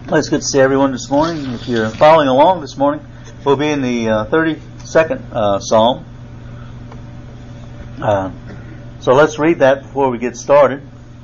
Well, it's good to see everyone this morning. If you're following along this morning, we'll be in the 32nd Psalm. So let's read that before we get started.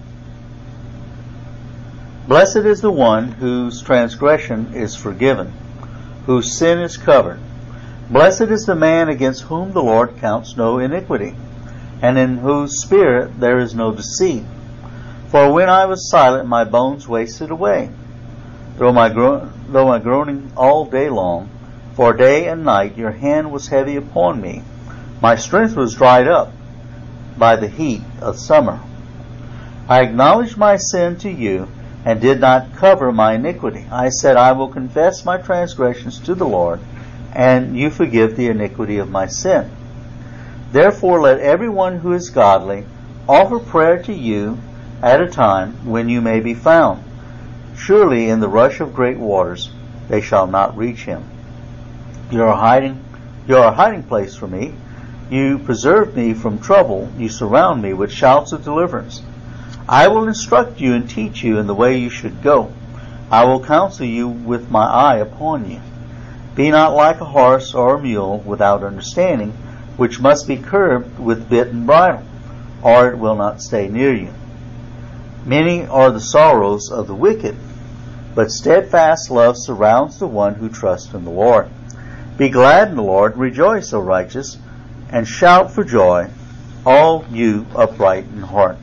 Blessed is the one whose transgression is forgiven, whose sin is covered. Blessed is the man against whom the Lord counts no iniquity, and in whose spirit there is no deceit. For when I was silent, my bones wasted away. Though my groaning all day long, for day and night your hand was heavy upon me. My strength was dried up by the heat of summer. I acknowledged my sin to you, and did not cover my iniquity. I said, I will confess my transgressions to the Lord, and you forgive the iniquity of my sin. Therefore let everyone who is godly offer prayer to you at a time when you may be found. Surely in the rush of great waters they shall not reach him. You are a hiding place for me. You preserve me from trouble. You surround me with shouts of deliverance. I will instruct you and teach you in the way you should go. I will counsel you with my eye upon you. Be not like a horse or a mule without understanding, which must be curbed with bit and bridle, or it will not stay near you. Many are the sorrows of the wicked, but steadfast love surrounds the one who trusts in the Lord. Be glad in the Lord, rejoice, O righteous, and shout for joy, all you upright in heart.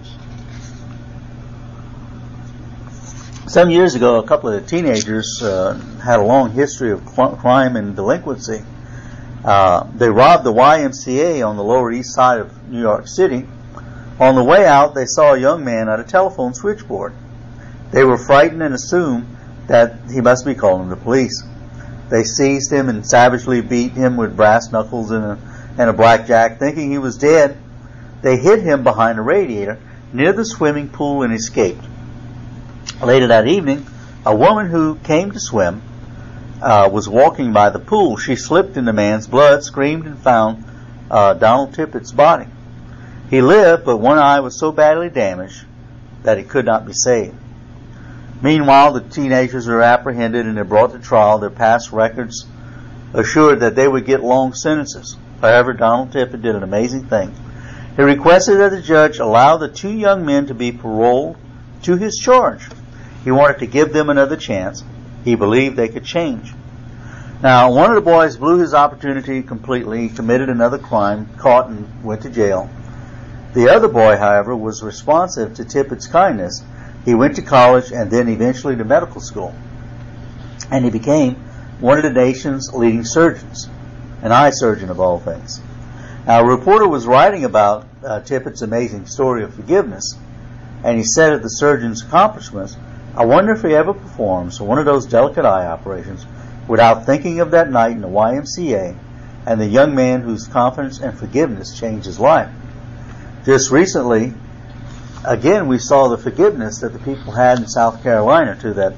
Some years ago, a couple of teenagers had a long history of crime and delinquency. They robbed the YMCA on the Lower East Side of New York City. On the way out, they saw a young man at a telephone switchboard. They were frightened and assumed that he must be calling the police. They seized him and savagely beat him with brass knuckles and a blackjack, thinking he was dead. They hid him behind a radiator near the swimming pool and escaped. Later that evening, a woman who came to swim was walking by the pool. She slipped in the man's blood, screamed, and found Donald Tippett's body. He lived, but one eye was so badly damaged that he could not be saved. Meanwhile, the teenagers were apprehended and they're brought to trial. Their past records assured that they would get long sentences. However, Donald Tippett did an amazing thing. He requested that the judge allow the two young men to be paroled to his charge. He wanted to give them another chance. He believed they could change. Now, one of the boys blew his opportunity completely. He committed another crime, caught, and went to jail. The other boy, however, was responsive to Tippett's kindness. He went to college and then eventually to medical school. And he became one of the nation's leading surgeons, an eye surgeon of all things. Now, a reporter was writing about Tippett's amazing story of forgiveness, and he said of the surgeon's accomplishments, I wonder if he ever performs one of those delicate eye operations without thinking of that night in the YMCA and the young man whose confidence and forgiveness changed his life. Just recently, again, we saw the forgiveness that the people had in South Carolina to that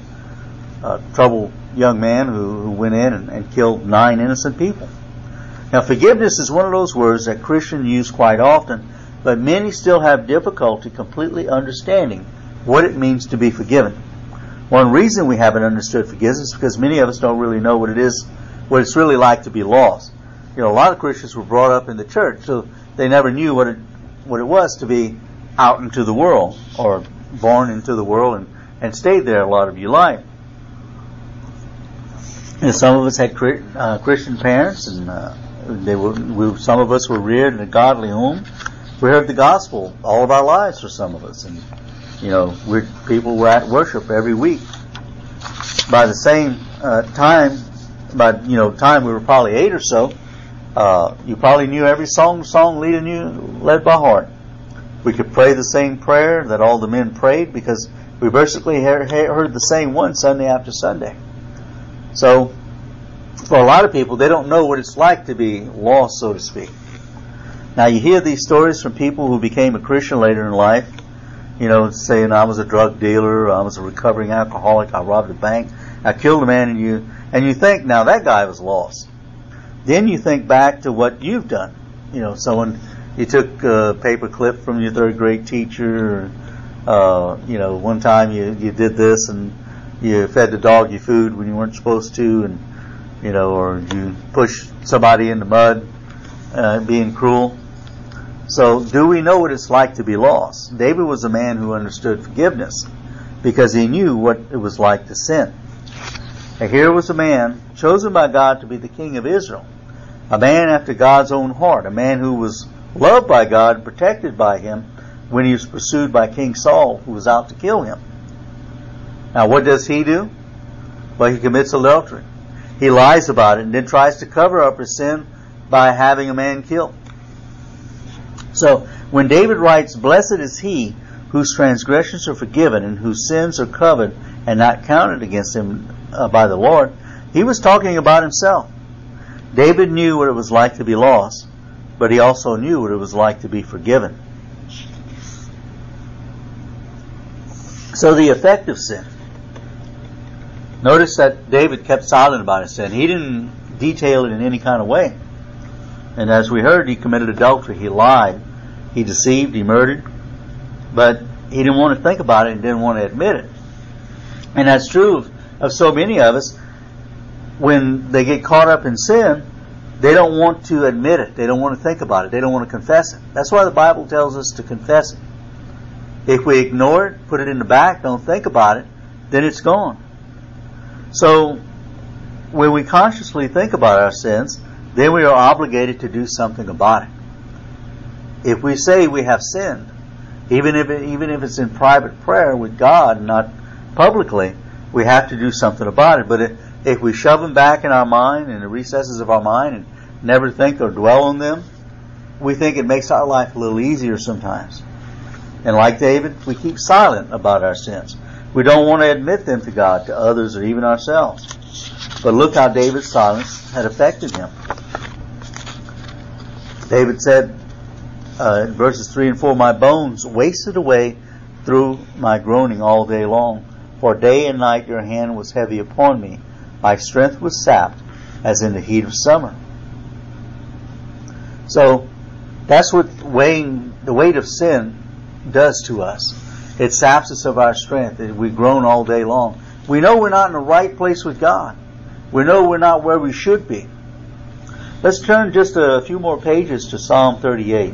troubled young man who went in and killed 9 innocent people. Now, forgiveness is one of those words that Christians use quite often, but many still have difficulty completely understanding what it means to be forgiven. One reason we haven't understood forgiveness is because many of us don't really know what it's really like to be lost. You know, a lot of Christians were brought up in the church, so they never knew what it was to be out into the world, or born into the world and stayed there a lot of your life. And some of us had Christian parents, and some of us were reared in a godly home. We heard the gospel all of our lives for some of us, and people were at worship every week. By the same time we were probably 8 or so. You probably knew every song leader led by heart. We could pray the same prayer that all the men prayed because we basically heard the same one Sunday after Sunday. So, for a lot of people, they don't know what it's like to be lost, so to speak. Now, you hear these stories from people who became a Christian later in life, saying, I was a drug dealer, I was a recovering alcoholic, I robbed a bank, I killed a man, and you think, now that guy was lost. Then you think back to what you've done. You took a paper clip from your third grade teacher, one time you did this, and you fed the dog your food when you weren't supposed to, and or you pushed somebody in the mud, being cruel. So, do we know what it's like to be lost? David was a man who understood forgiveness because he knew what it was like to sin. And here was a man chosen by God to be the king of Israel, a man after God's own heart, a man who was loved by God, protected by Him when he was pursued by King Saul, who was out to kill him. Now, what does he do? Well, he commits adultery. He lies about it and then tries to cover up his sin by having a man killed. So, when David writes, "Blessed is he whose transgressions are forgiven and whose sins are covered and not counted against him by the Lord," he was talking about himself. David knew what it was like to be lost, but he also knew what it was like to be forgiven. So the effect of sin. Notice that David kept silent about his sin. He didn't detail it in any kind of way. And as we heard, he committed adultery. He lied. He deceived. He murdered. But he didn't want to think about it and didn't want to admit it. And that's true of so many of us. When they get caught up in sin, they don't want to admit it. They don't want to think about it. They don't want to confess it. That's why the Bible tells us to confess it. If we ignore it, put it in the back, don't think about it, then it's gone. So, when we consciously think about our sins, then we are obligated to do something about it. If we say we have sinned, even if it's in private prayer with God, not publicly, we have to do something about it. But if we shove them back in our mind, in the recesses of our mind, and never think or dwell on them, we think it makes our life a little easier sometimes. And like David, we keep silent about our sins. We don't want to admit them to God, to others, or even ourselves. But look how David's silence had affected him. David said in verses 3 and 4, "My bones wasted away through my groaning all day long. For day and night your hand was heavy upon me. My strength was sapped as in the heat of summer." So that's what the weight of sin does to us. It saps us of our strength. We groan all day long. We know we're not in the right place with God. We know we're not where we should be. Let's turn just a few more pages to Psalm 38.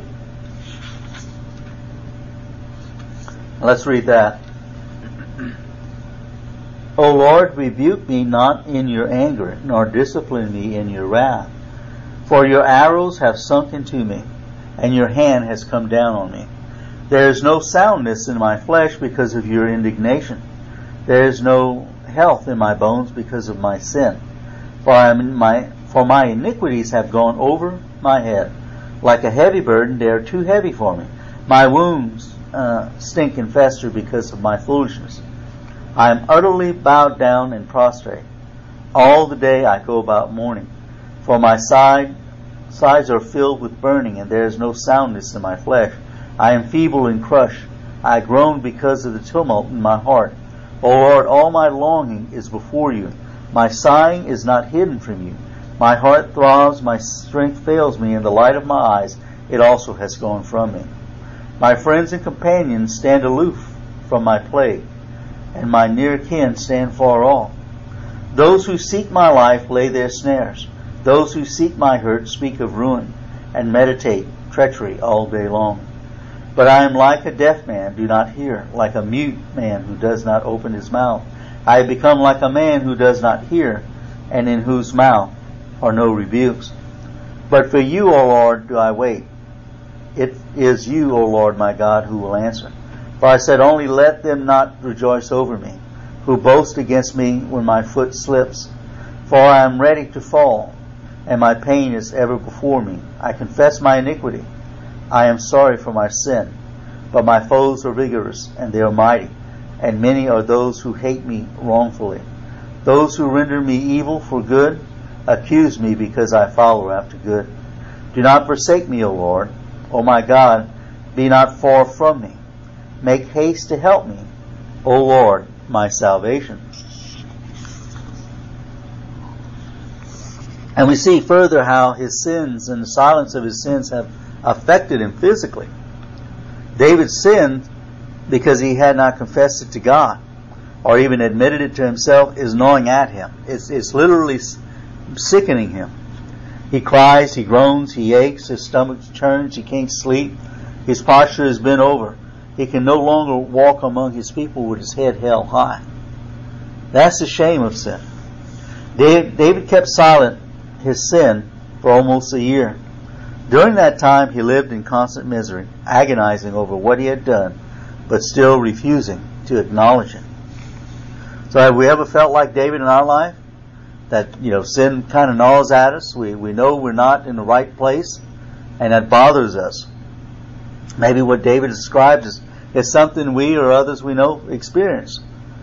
Let's read that. "O Lord, rebuke me not in your anger, nor discipline me in your wrath. For your arrows have sunk into me, and your hand has come down on me. There is no soundness in my flesh because of your indignation. There is no health in my bones because of my sin. For my iniquities have gone over my head. Like a heavy burden, they are too heavy for me. My wounds stink and fester because of my foolishness. I am utterly bowed down and prostrate. All the day I go about mourning. For my sides are filled with burning, and there is no soundness in my flesh. I am feeble and crushed. I groan because of the tumult in my heart. O Lord, all my longing is before you. My sighing is not hidden from you. My heart throbs, my strength fails me, and the light of my eyes, it also has gone from me. My friends and companions stand aloof from my plague, and my near kin stand far off. Those who seek my life lay their snares. Those who seek my hurt speak of ruin, and meditate treachery all day long. But I am like a deaf man, do not hear, like a mute man who does not open his mouth. I have become like a man who does not hear, and in whose mouth are no rebukes. But for you, O Lord, do I wait. It is you, O Lord my God, who will answer. For I said, only let them not rejoice over me, who boast against me when my foot slips. For I am ready to fall, and my pain is ever before me. I confess my iniquity. I am sorry for my sin. But my foes are vigorous, and they are mighty, and many are those who hate me wrongfully. Those who render me evil for good accuse me because I follow after good. Do not forsake me, O Lord. O my God, be not far from me. Make haste to help me, O Lord, my salvation. And we see further how his sins and the silence of his sins have affected him physically. David sinned because he had not confessed it to God. or even admitted it to himself, is gnawing at him. It's literally sickening him. He cries, he groans, he aches, his stomach churns, he can't sleep, his posture is bent over. He can no longer walk among his people with his head held high. That's the shame of sin. David kept silent his sin for almost a year. During that time, he lived in constant misery, agonizing over what he had done, but still refusing to acknowledge it. So have we ever felt like David in our life? That, sin kind of gnaws at us. We know we're not in the right place, and that bothers us. Maybe what David described is something we or others we know experience.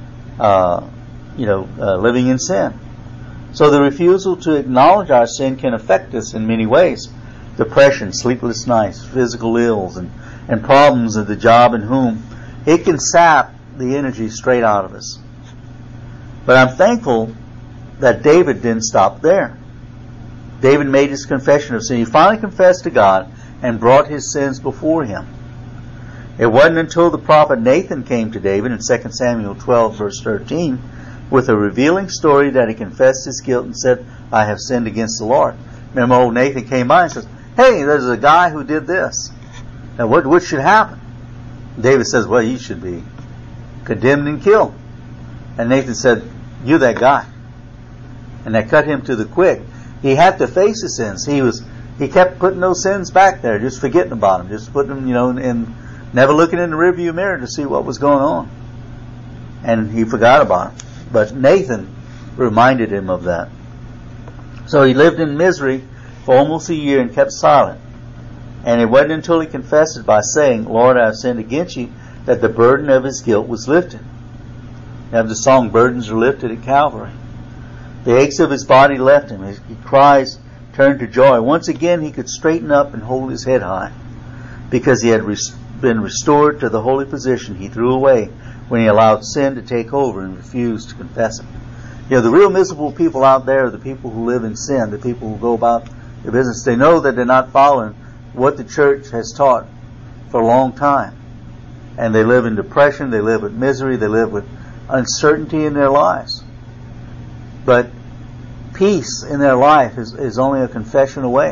Living in sin. So the refusal to acknowledge our sin can affect us in many ways. Depression, sleepless nights, physical ills, and problems at the job and home. It can sap the energy straight out of us. But I'm thankful that David didn't stop there. David made his confession of sin. He finally confessed to God and brought his sins before him. It wasn't until the prophet Nathan came to David in 2 Samuel 12 verse 13 with a revealing story that he confessed his guilt and said, I have sinned against the Lord. Remember, old Nathan came by and says, hey, there's a guy who did this. Now what should happen? David says, well, he should be condemned and killed. And Nathan said, you're that guy. And that cut him to the quick. He had to face his sins. He kept putting those sins back there, just forgetting about them, just putting them, and never looking in the rearview mirror to see what was going on. And he forgot about it. But Nathan reminded him of that. So he lived in misery for almost a year and kept silent. And it wasn't until he confessed it by saying, Lord, I have sinned against you, that the burden of his guilt was lifted. You have the song, Burdens Are Lifted at Calvary. The aches of his body left him. His cries turned to joy. Once again he could straighten up and hold his head high, because he had been restored to the holy position he threw away when he allowed sin to take over and refused to confess it. The real miserable people out there are the people who live in sin, the people who go about their business. They know that they're not following what the church has taught for a long time. And they live in depression, they live with misery, they live with uncertainty in their lives. But peace in their life is only a confession away.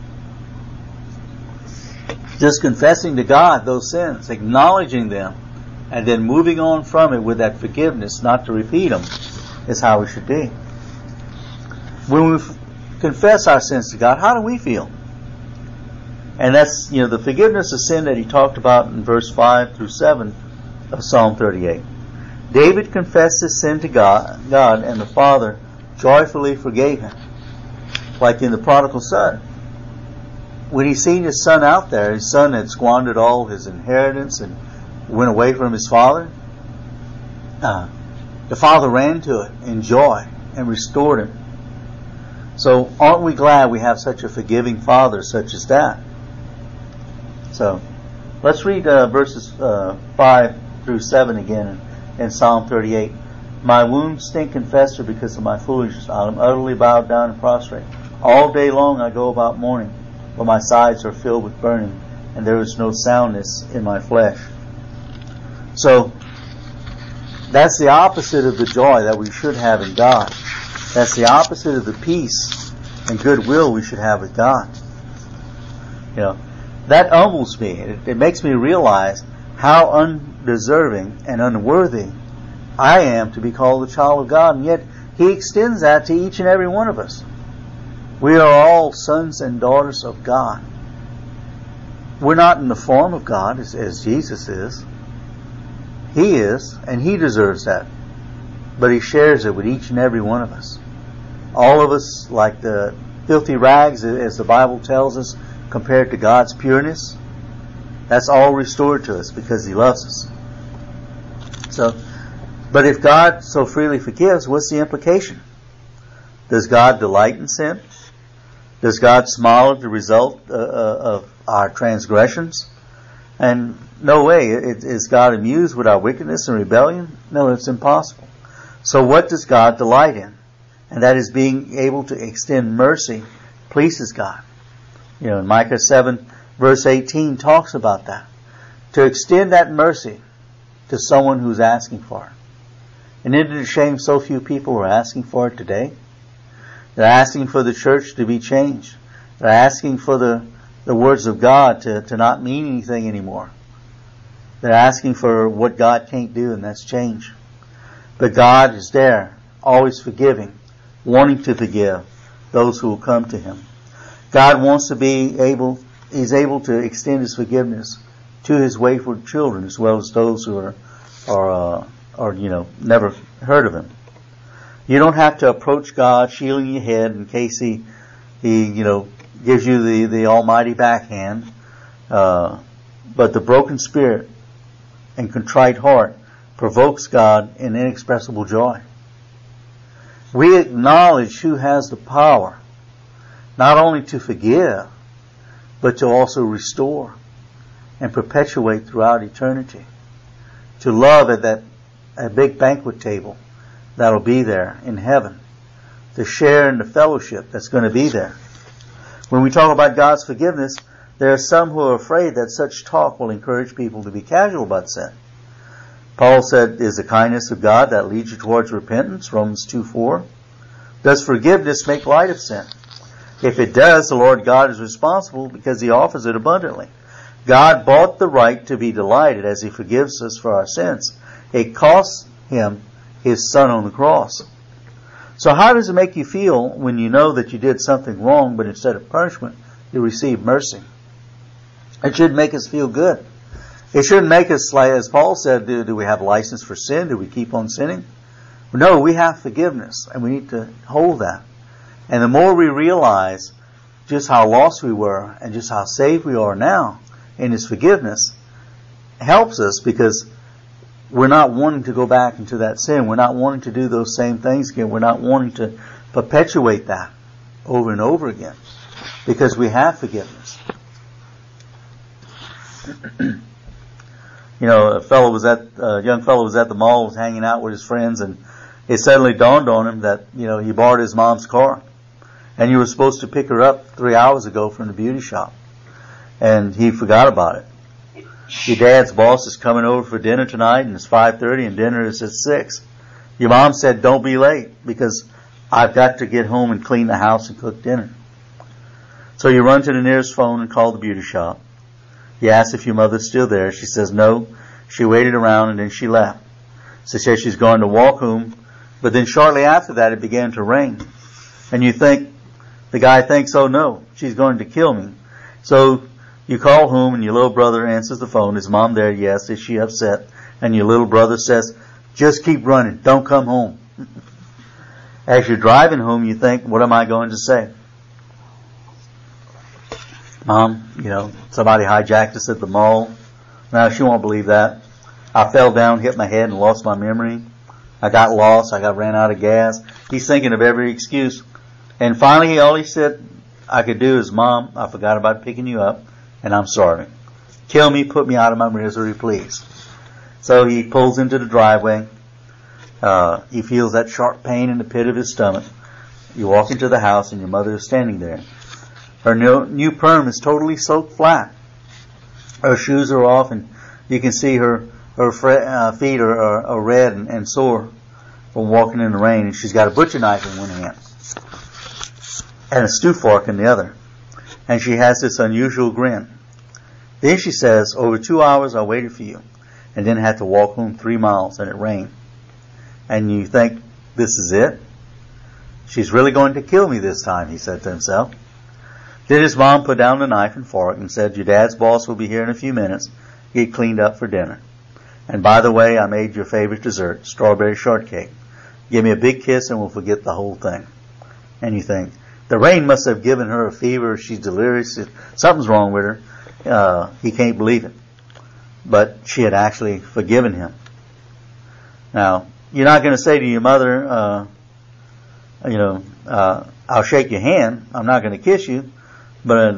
Just confessing to God those sins, acknowledging them, and then moving on from it with that forgiveness, not to repeat them, is how we should be. When we confess our sins to God, how do we feel? And that's, the forgiveness of sin that he talked about in verse 5 through 7 of Psalm 38. David confessed his sin to God, and the Father joyfully forgave him. Like in the prodigal son. When he seen his son out there, his son had squandered all his inheritance and went away from his father. The father ran to it in joy and restored him. So aren't we glad we have such a forgiving father such as that? So let's read verses 5 through 7 again in Psalm 38. My wounds stink and fester because of my foolishness. I am utterly bowed down and prostrate. All day long I go about mourning, for my sides are filled with burning, and there is no soundness in my flesh. So that's the opposite of the joy that we should have in God. That's the opposite of the peace and goodwill we should have with God. That humbles me. It makes me realize how undeserving and unworthy I am to be called a child of God, and yet he extends that to each and every one of us. We are all sons and daughters of God. We're not in the form of God as Jesus is. He is, and he deserves that. But he shares it with each and every one of us. All of us, like the filthy rags, as the Bible tells us, compared to God's pureness, that's all restored to us because he loves us. But if God so freely forgives, what's the implication? Does God delight in sin? Does God smile at the result of our transgressions? And no way. Is God amused with our wickedness and rebellion? No, it's impossible. So what does God delight in? And that is being able to extend mercy pleases God. Micah 7 verse 18 talks about that. To extend that mercy to someone who's asking for it. And isn't it a shame so few people are asking for it today? They're asking for the church to be changed. They're asking for the words of God to not mean anything anymore. They're asking for what God can't do, and that's change. But God is there, always forgiving, wanting to forgive those who will come to Him. God wants to be able, He's able to extend His forgiveness to His wayward children, as well as those who are never heard of Him. You don't have to approach God shielding your head in case He gives you the almighty backhand. But the broken spirit and contrite heart provokes God in inexpressible joy. We acknowledge who has the power not only to forgive, but to also restore and perpetuate throughout eternity. To love at that big banquet table that'll be there in heaven. To share in the fellowship that's going to be there. When we talk about God's forgiveness, there are some who are afraid that such talk will encourage people to be casual about sin. Paul said, is the kindness of God that leads you towards repentance, Romans 2:4. Does forgiveness make light of sin? If it does, the Lord God is responsible because He offers it abundantly. God bought the right to be delighted as He forgives us for our sins. It cost Him His Son on the cross. So how does it make you feel when you know that you did something wrong, but instead of punishment, you receive mercy? It should make us feel good. It shouldn't make us, like as Paul said, do we have a license for sin? Do we keep on sinning? No, we have forgiveness, and we need to hold that. And the more we realize just how lost we were and just how saved we are now in His forgiveness, helps us because we're not wanting to go back into that sin. We're not wanting to do those same things again. We're not wanting to perpetuate that over and over again because we have forgiveness. A young fellow was at the mall, was hanging out with his friends, and it suddenly dawned on him that, he borrowed his mom's car. And you were supposed to pick her up 3 hours ago from the beauty shop. And he forgot about it. Your dad's boss is coming over for dinner tonight, and it's 5:30, and dinner is at 6. Your mom said, don't be late, because I've got to get home and clean the house and cook dinner. So you run to the nearest phone and call the beauty shop. You ask if your mother's still there. She says no. She waited around, and then she left. She says she's going to walk home. But then shortly after that, it began to rain. And the guy thinks, oh no, she's going to kill me. So you call home, and your little brother answers the phone. Is Mom there? Yes. Is she upset? And your little brother says, just keep running. Don't come home. As you're driving home, you think, what am I going to say? Mom, somebody hijacked us at the mall. No, she won't believe that. I fell down, hit my head, and lost my memory. I got lost. I ran out of gas. He's thinking of every excuse. And finally, all he said I could do is, Mom, I forgot about picking you up, and I'm sorry. Kill me, put me out of my misery, please. So he pulls into the driveway. He feels that sharp pain in the pit of his stomach. You walk into the house, and your mother is standing there. Her new perm is totally soaked flat. Her shoes are off, and you can see her feet are red and sore from walking in the rain. And she's got a butcher knife in one hand and a stew fork in the other. And she has this unusual grin. Then she says, over 2 hours I waited for you, and then had to walk home 3 miles, and it rained. And you think, this is it? She's really going to kill me this time, he said to himself. Then his mom put down the knife and fork and said, your dad's boss will be here in a few minutes. Get cleaned up for dinner. And by the way, I made your favorite dessert, strawberry shortcake. Give me a big kiss and we'll forget the whole thing. And you think, the rain must have given her a fever. She's delirious. Something's wrong with her. He can't believe it. But she had actually forgiven him. Now, you're not going to say to your mother, I'll shake your hand. I'm not going to kiss you. But,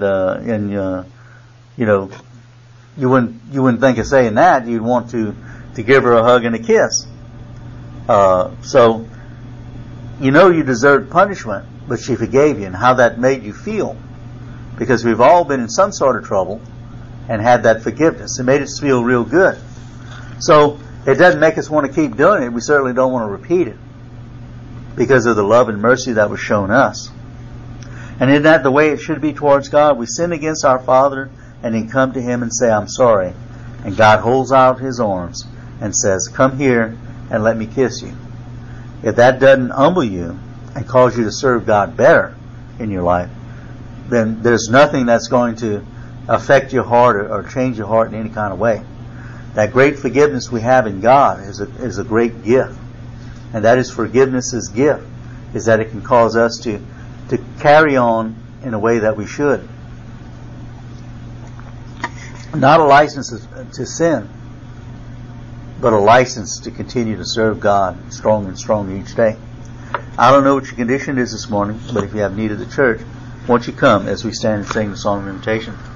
you wouldn't think of saying that. You'd want to give her a hug and a kiss. So, you deserved punishment, but she forgave you, and how that made you feel. Because we've all been in some sort of trouble and had that forgiveness. It made us feel real good. So, It doesn't make us want to keep doing it. We certainly don't want to repeat it because of the love and mercy that was shown us. And isn't that the way it should be towards God? We sin against our Father and then come to Him and say, I'm sorry. And God holds out His arms and says, come here and let me kiss you. If that doesn't humble you and cause you to serve God better in your life, then there's nothing that's going to affect your heart or change your heart in any kind of way. That great forgiveness we have in God is a great gift. And that is forgiveness' gift, is that it can cause us to carry on in a way that we should. Not a license to sin, but a license to continue to serve God stronger and stronger each day. I don't know what your condition is this morning, but if you have need of the church, won't you come as we stand and sing the song of invitation?